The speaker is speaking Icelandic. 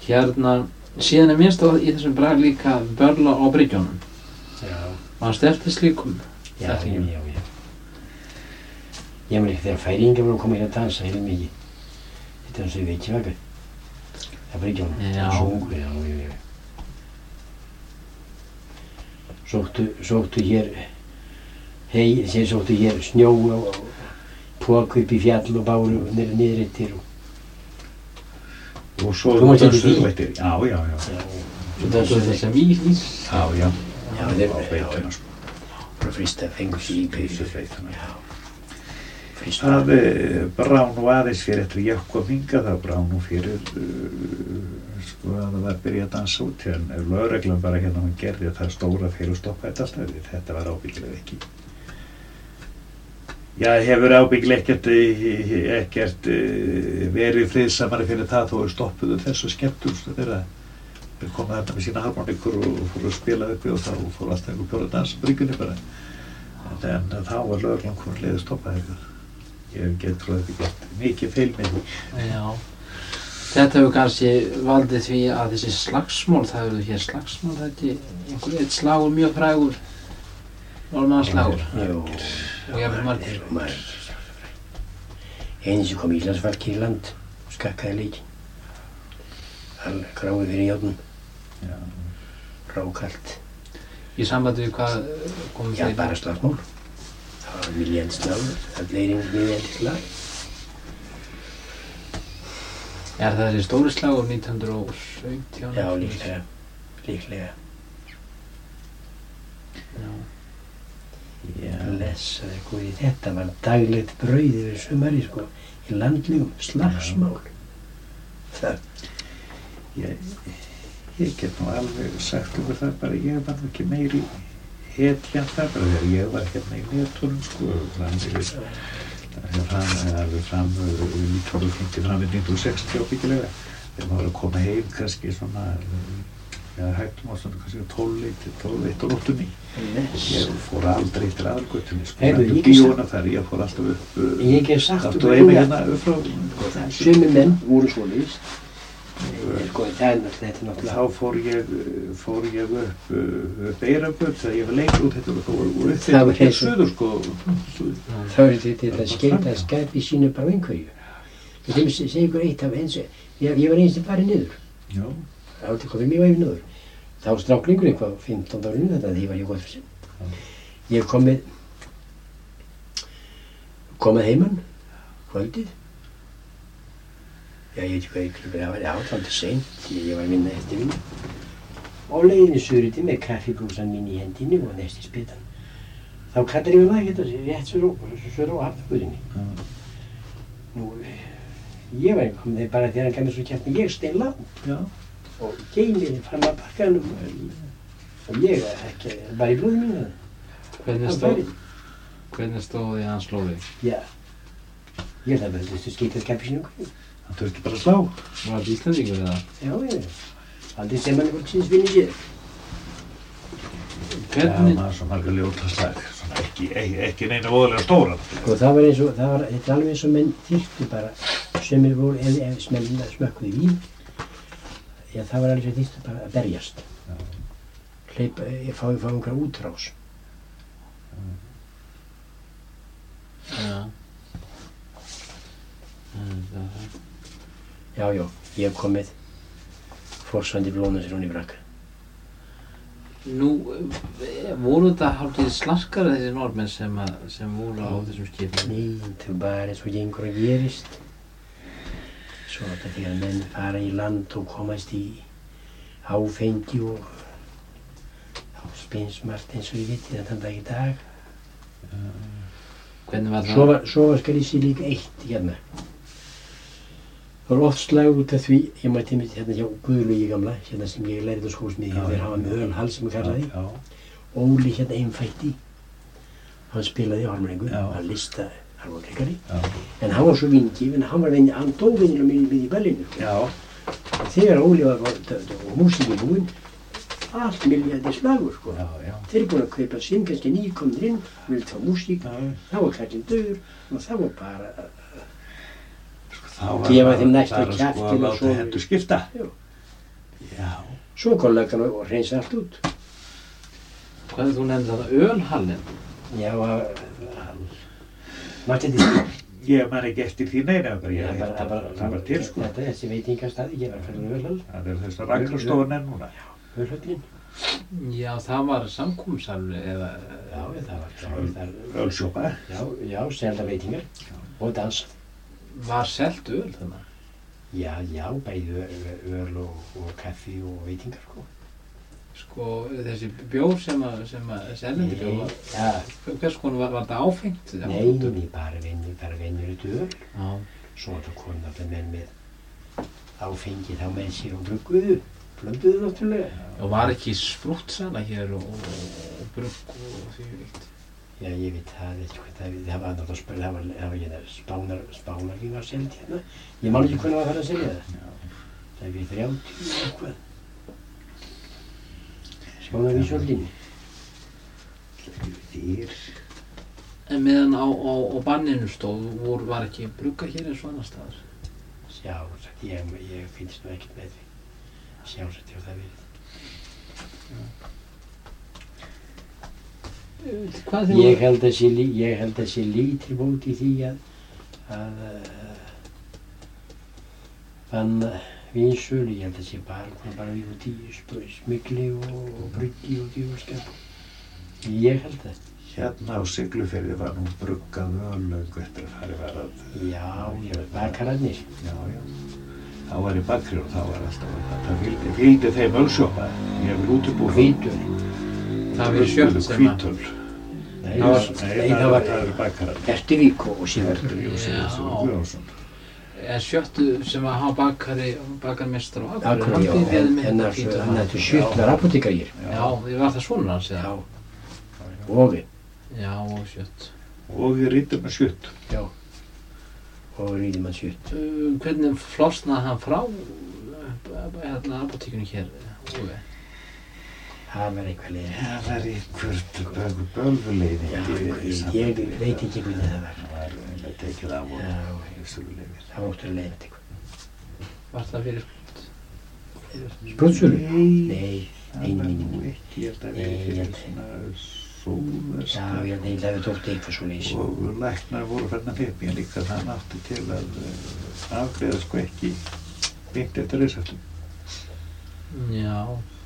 Síðan minnst á í þessum brag líka börla á bryggjunum. Já. Manstu eftir slíkum? Já. Ég man ekki þegar færingar voru að koma að dansa heilum mikið. Þetta eins og ég veit ekki vaka. Það bryggjunum. Já. Sungu, já. Sóttu hér sóttu hér snjó og póku upp í fjall og báru niður eftir og svo dönsuðu. Já. Svo dönsuðu sem ís. Já. Já, þeir bara frista fengur sig í peysu. Það brá nú aðeins fyrir eftir ég kom hingað, það brá nú fyrir að það var að byrja að dansa út en lögreglan bara hérna hún gerði það stóra fyrir að stoppa þetta alltaf þetta var ábyggilega ekki hefur ábyggilega ekkert verið friðsamari fyrir það þó stoppuðu þessu skemmtum þegar þeir komu þarna með sína harmonikur og fóru að spila uppi og þá fóru alltaf einhver bjóra að dansa bryggjunni bara en þá var lögreglan komin leið að stoppa þetta ég get trúið að þetta gert mikið feil með því. Já. Þetta hefur kannski valdið því að þessi slagsmál, það hefur hér slagsmál, þetta er eitt slagur mjög frægur, norðmannsslagur. Jú. Og jafnvel margir. Einu sem kom Íslandsfalki í land og skakkaði leikinn. Hann gráði fyrir járnum. Já. Rákalt. Í sambandi við hvað komum þeir? Já, bara slagsmál. Það var milljandslagur, það fleiri en milljandslag. Er það þessi stóri slagur 1917? Já, líklega. Já. Blessaði Guði, þetta var daglegt brauð yfir sumari, í landlegum slagsmál. Ég get nú alveg sagt það bara, ég var nú ekki meiri hetjan það bara þegar ég var hérna í netunum alveg fram 1950 fram við 1960 ábyggilega þegar maður var að koma heim kannski svona hættum á svona kannski 12 og nóttunni ég fór aldrei eftir aðalgötunni bíóna þar, ég fór alltaf upp ég hef sagt aftur og eina hérna upp frá sumir menn voru svoleiðis þá fór ég upp Beiragötu þegar ég var lengur út þetta voru upp til suður þá er þetta að skæpi sínu bara einhverju og þeim segi ykkur eitt af eins ég var eins sem farið niður það var til komið mjög væfið niður þá stráklingur eitthvað 15 árinu þetta því var ég gott fyrir sem ég komið heimann kvöldið ég veit ekki hvað klukkan það var, það var seint, ég var að vinna eftir vinnu. Og leiðinni suðriti með kaffibrúsan mín í hendinni og næst í spitan. Þá kallar ég maður hérna rétt svo á hafnagötunni. Nú, ég var ekki komið þegar bara þegar hann gaf mér svo kjartni, ég stein lág. Og geymið fram að bakkanum. Og ég var í blóði mínu. Hvernig stóði hann slóði? Já, ég held að það skipið kaffi sínu okkur. Það þurfti bara að slá. Var þetta Íslendingur eða? Já. Aldrei sem hann fólksins vinni sér. Hvernig? Já, maður svo margar ljótaslag, svona ekki neina voðalega stóran. Það var þetta er alveg eins og menn þyrftu bara, sumir voru, ef smökkuðu vín, það var alveg sem þyrftu bara að berjast. Fá einhverja útrás. Já, ég hef komið forsvandi blóna sér hún í brakka. Nú, voru þetta hálftíð slaskara þessi norðmenn sem voru á þessum skipum? Nei, það var bara eins og gengur að gerist. Svo þetta þegar menn fara í land og komast í áfengi og þá spins margt eins og ég viti þann dag í dag. Hvernig var það? Svo skal ég sé líka eitt hérna. Það var oft slagur út af því, ég mætti mitt hérna hjá Guðlaugi gamla, hérna sem ég lærði á skósmiði, þeir hafa með ölhals sem hann kallaði. Óli hérna einfætti, hann spilaði á harmoníku, hann listaði harmoníkari. En hann var svo vingifinn, hann dó venjulega mitt í Berlínu. Þegar Óli var og músíkin búinn, allt milljardi slagur Þeir eru búin að kaupa sinn, kannski nýkomnir inn, vildi fá músík, þá var kallinn dauður og það var bara gefa þeim næsta kjaftin og svo. Hendur skipta. Já. Svo kollegan og hreinsa allt út. Hvað þú nefndi þetta? Ölhallinn? Já, Martin Disney. Ég man ekki eftir því neina, það var til sko. Þetta er þessi veitingastæði, ég var að fara Ölhall. Það er þess að Ragnarstofan er núna. Ölhallinn. Já, það var samkúmsalur eða... Já, það var Ölsjópa. Já, selda veitingar og dansað. Var selt öl þannig? Já, bæði öl og kaffi og veitingar, sko. Sko, þessi bjór sem seljendi bjór var... Ja. Hvers konar var þetta áfengt? Nei, bara venjulegt öl. Já. Svo það kom alltaf menn með áfengi þá með sér og brugguðu. Blönduðu náttúrulega. Og var ekki sprúttsala hér og brugg og því vilt? Já, ég veit það ekki það var náttúrulega það var hérna spánarvín var seld hérna. Ég man ekki hvernig var það að selja það. Það er við 30 eitthvað. Spánarvínsöldinni. Dýr. En meðan á banninu stóð, var ekki brugga hér eins og annar staðar? Já, ég finnst nú ekkert með því. Sjálfsagt hefur það verið. Ég held að sé lítil bót í því að banna vínsölu. Ég held að sé bara við út í smygli og bruggi og djöfulskap. Ég held það. Hérna á Siglufirði var nú bruggað öllöngu eftir að farið var að... Já, bakararnir. Já. Það var í bakri og það var alltaf, það fylgdi þeim ölsjópa, ég vil útibúr. Hvítöl. Það verið sjött sem að... Hvítöl. Nei, það var bakarar. Ertuvík og síðan. Guðjónsson. En sjöttu sem að hafa bakarmestar og Akureyri, já, en þetta sjöttlar apotekar. Já, ég var það svona hans, já. Vogi. Já, og sjött. Og ég rýttur með sjött. Já. Og rýði mann sjött. Hvernig flosnaði hann frá apotekinu hér? Það var eitthvað leið. Það var einhver bölvuleiði. Ég veit ekki hvernig það var. Það var tekið af og söluleiðir. Það var óttur að leiða eitthvað. Var það fyrir Sprútsölu? Nei. Það var nú ekki, ég held að fyrir svona sóðverska. Já, ég held að það tókti eitthvað svo leys. Og læknar voru farin að hleypa líka það nátti til að afgreiða sko ekki beint eftir reisættum. Já.